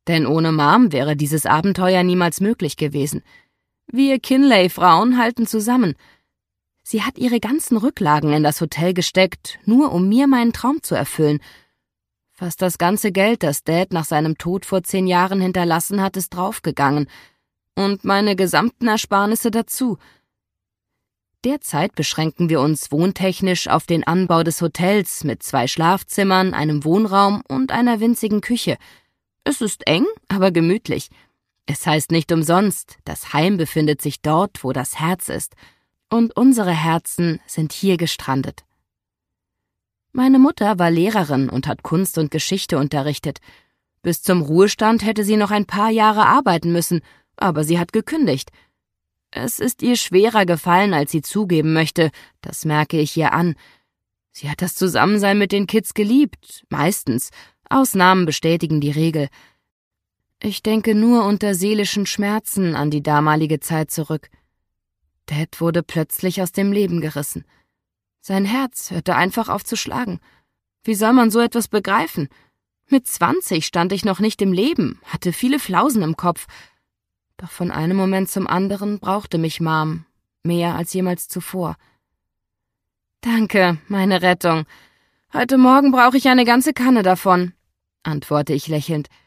Denn ohne Mom wäre dieses Abenteuer niemals möglich gewesen. Wir Kinley-Frauen halten zusammen. Sie hat ihre ganzen Rücklagen in das Hotel gesteckt, nur um mir meinen Traum zu erfüllen. Fast das ganze Geld, das Dad nach seinem Tod vor 10 Jahren hinterlassen hat, ist draufgegangen. Und meine gesamten Ersparnisse dazu. Derzeit beschränken wir uns wohntechnisch auf den Anbau des Hotels mit 2 Schlafzimmern, einem Wohnraum und einer winzigen Küche. Es ist eng, aber gemütlich. Es heißt nicht umsonst, das Heim befindet sich dort, wo das Herz ist. Und unsere Herzen sind hier gestrandet. Meine Mutter war Lehrerin und hat Kunst und Geschichte unterrichtet. Bis zum Ruhestand hätte sie noch ein paar Jahre arbeiten müssen, aber sie hat gekündigt. Es ist ihr schwerer gefallen, als sie zugeben möchte, das merke ich ihr an. Sie hat das Zusammensein mit den Kids geliebt, meistens. Ausnahmen bestätigen die Regel. Ich denke nur unter seelischen Schmerzen an die damalige Zeit zurück. Dad wurde plötzlich aus dem Leben gerissen. Sein Herz hörte einfach auf zu schlagen. Wie soll man so etwas begreifen? Mit 20 stand ich noch nicht im Leben, hatte viele Flausen im Kopf. Doch von einem Moment zum anderen brauchte mich Mom, mehr als jemals zuvor. »Danke, meine Rettung. Heute Morgen brauche ich eine ganze Kanne davon«, antworte ich lächelnd.